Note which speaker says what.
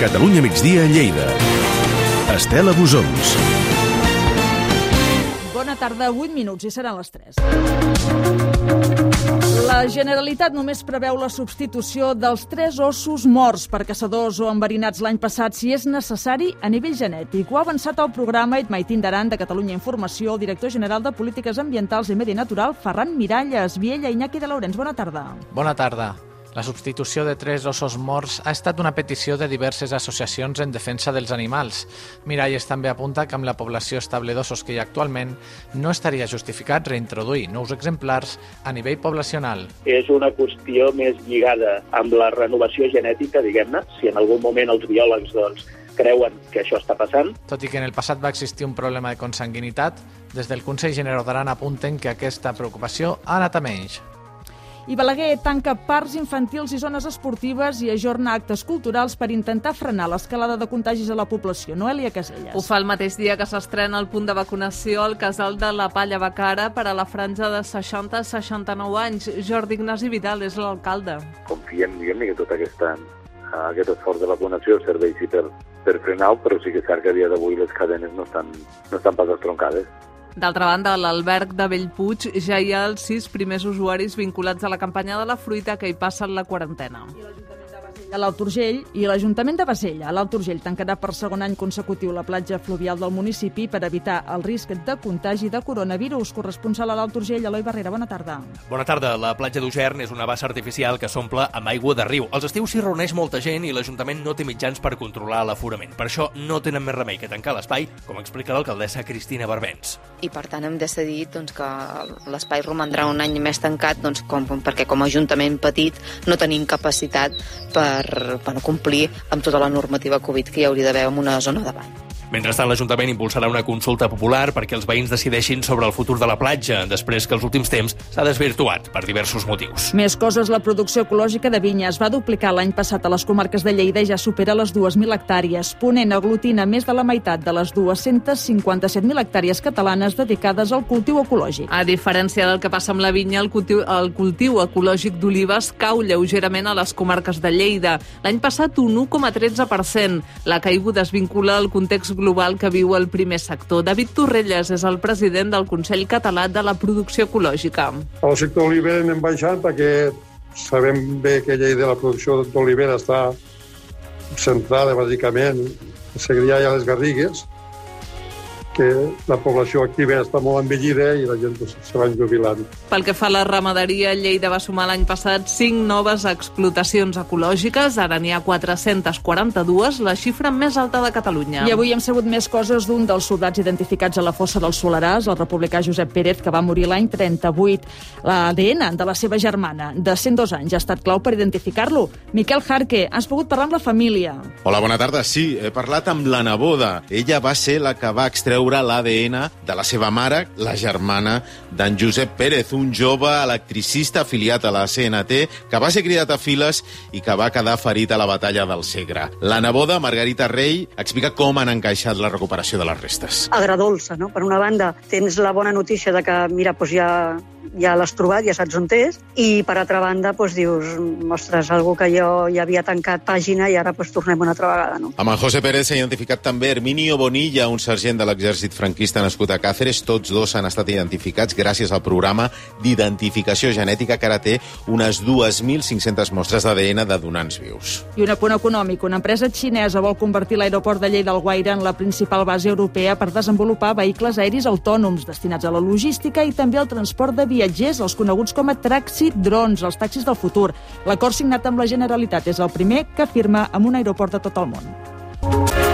Speaker 1: Catalunya migdia a Lleida. Estela Busons.
Speaker 2: Bona tarda, 8 minuts i seran les 3. La Generalitat només preveu la substitució dels 3 ossos morts per caçadors o enverinats l'any passat si és necessari a nivell genètic. Ho ha avançat el programa It Might Tindaran de Catalunya Informació el director general de Polítiques Ambientals i Medi Natural, Ferran Miralles. Viella, Iñaki de Laurens, bona tarda.
Speaker 3: Bona tarda. La substitució de 3 ossos morts ha estat una petició de diverses associacions en defensa dels animals. Miralles també apunta que amb la població estable d'ossos que hi ha actualment no estaria justificat reintroduir nous exemplars a nivell poblacional.
Speaker 4: És una qüestió més lligada amb la renovació genètica, diguem-ne, si en algun moment els biòlegs creuen que això està passant.
Speaker 3: Tot i que en el passat va existir un problema de consanguinitat, des del Consell General d'Aran apunten que aquesta preocupació ha anat a menys.
Speaker 2: I Balaguer tanca parcs infantils i zones esportives i ajorna actes culturals per intentar frenar l'escalada de contagis a la població. Noelia Caselles.
Speaker 5: Ho fa el mateix dia que s'estrena el punt de vacunació al casal de la Palla Bacara per a la franja de 60 a 69 anys. Jordi Ignasi Vidal és l'alcalde.
Speaker 6: Confiem, diguem-ne, que tot aquest esforç de vacunació serveixi per frenar-ho, però sí que és cert que a dia d'avui les cadenes no estan pas estroncades.
Speaker 5: D'altra banda, a l'alberg de Bellpuig ja hi ha els 6 primers usuaris vinculats a la campanya de la fruita que hi passen la quarantena.
Speaker 2: I l'Ajuntament de Bassella, a l'Alt Urgell, tancarà per segon any consecutiu la platja fluvial del municipi per evitar el risc de contagi de coronavirus. Corresponsal a l'Alt Urgell, Eloi Barrera, bona tarda.
Speaker 7: Bona tarda. La platja d'Ugern és una bassa artificial que s'omple amb aigua de riu. Als estius s'hi reuneix molta gent i l'Ajuntament no té mitjans per controlar l'aforament. Per això no tenen més remei que tancar l'espai, com explica l'alcaldessa Cristina Barbens.
Speaker 8: I per tant hem decidit que l'espai romandrà un any més tancat perquè com a Ajuntament petit no tenim capacitat per complir amb tota la normativa Covid que hi hauria d'haver en una zona de bany.
Speaker 7: Mentrestant, l'Ajuntament impulsarà una consulta popular perquè els veïns decideixin sobre el futur de la platja, després que els últims temps s'ha desvirtuat per diversos motius.
Speaker 2: Més coses, la producció ecològica de vinya es va duplicar l'any passat a les comarques de Lleida i ja supera les 2.000 hectàrees. Ponent aglutina més de la meitat de les 257.000 hectàrees catalanes dedicades al cultiu ecològic.
Speaker 5: A diferència del que passa amb la vinya, el cultiu ecològic d'olives cau lleugerament a les comarques de Lleida. L'any passat un 1,13%. La caiguda es vincula al context global que viu el primer sector. David Torrelles és el president del Consell Català de la Producció Ecològica.
Speaker 9: Al sector oliver anem baixant perquè sabem bé que Lleida la producció d'olivera està centrada bàsicament a Segrià i a les Garrigues, que la població activa està molt envellida i la gent se va jubilant.
Speaker 5: Pel que fa a la ramaderia, Lleida va sumar l'any passat 5 noves explotacions ecològiques, ara n'hi ha 442, la xifra més alta de Catalunya.
Speaker 2: I avui hem sabut més coses d'un dels soldats identificats a la fossa del Soleràs, el republicà Josep Pérez, que va morir l'any 38. L'ADN de la seva germana, de 102 anys, ha estat clau per identificar-lo. Miquel Jarque, has pogut parlar amb la família.
Speaker 10: Hola, bona tarda. Sí, he parlat amb la neboda. Ella va ser la que va extreure l'ADN de la seva mare, la germana d'en Josep Pérez, un jove electricista afiliat a la CNT que va ser cridat a files i que va quedar ferit a la batalla del Segre. La neboda, Margarita Rey, explica com han encaixat la recuperació de les restes.
Speaker 11: Agradolça, no? Per una banda, tens la bona notícia de que, mira, ja l'has trobat, ja saps on és, i per altra banda, dius, ostres, algú que jo ja havia tancat pàgina i ara tornem una altra vegada, no?
Speaker 10: Amb en José Pérez s'ha identificat també Herminio Bonilla, un sergent de l'exèrcit franquista nascut a Càceres. Tots dos han estat identificats gràcies al programa d'identificació genètica que ara té unes 2.500 mostres d'ADN de donants vius.
Speaker 2: I un apunt econòmic. Una empresa xinesa vol convertir l'aeroport de Lleida Alguaire en la principal base europea per desenvolupar vehicles aeris autònoms destinats a la logística i també al transport de viatgers, els coneguts com a taxi drons, els taxis del futur. L'acord signat amb la Generalitat és el primer que firma amb un aeroport de tot el món.